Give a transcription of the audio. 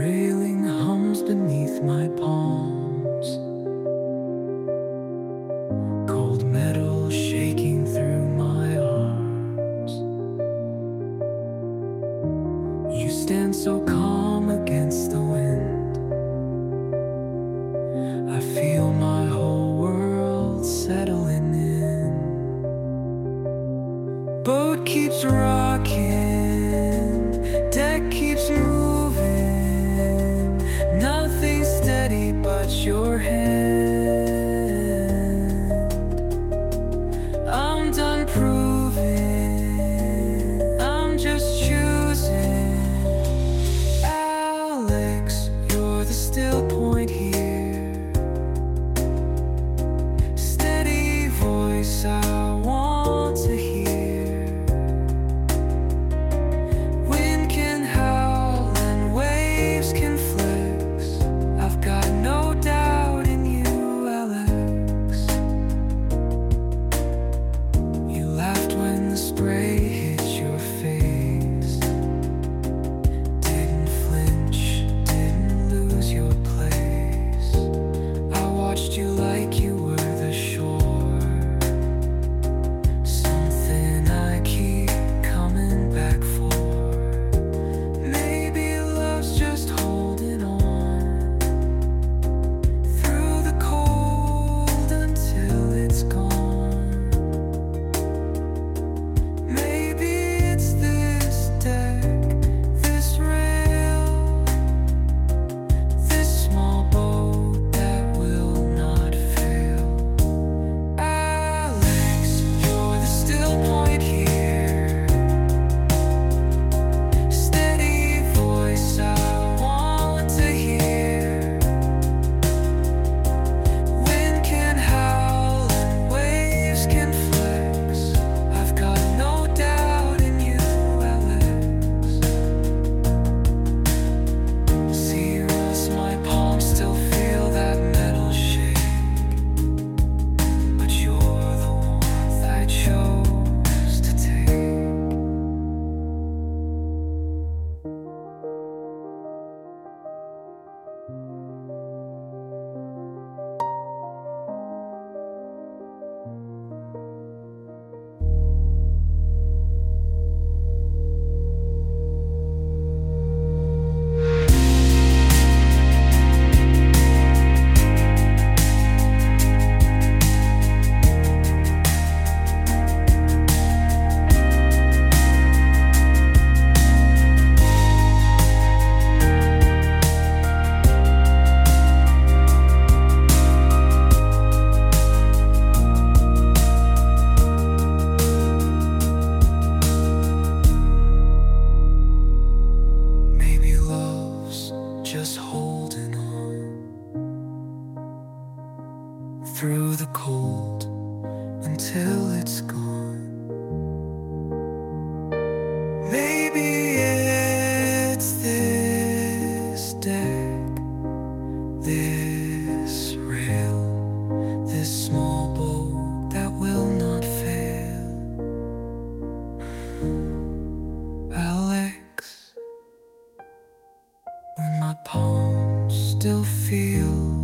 railing hums beneath my palms, cold metal shaking through my arms. You stand so calm against the wind. I feel my whole world settling in. Boat keeps rocking, deck keeps moving. Nothing's steady but your hand. I'm done proving, I'm just choosing. Alex, you're the still point here. Steady voice I want to hear. Through the cold until it's gone. Maybe it's this deck, this rail, this small boat that will not fail. Alex, when my palms still feel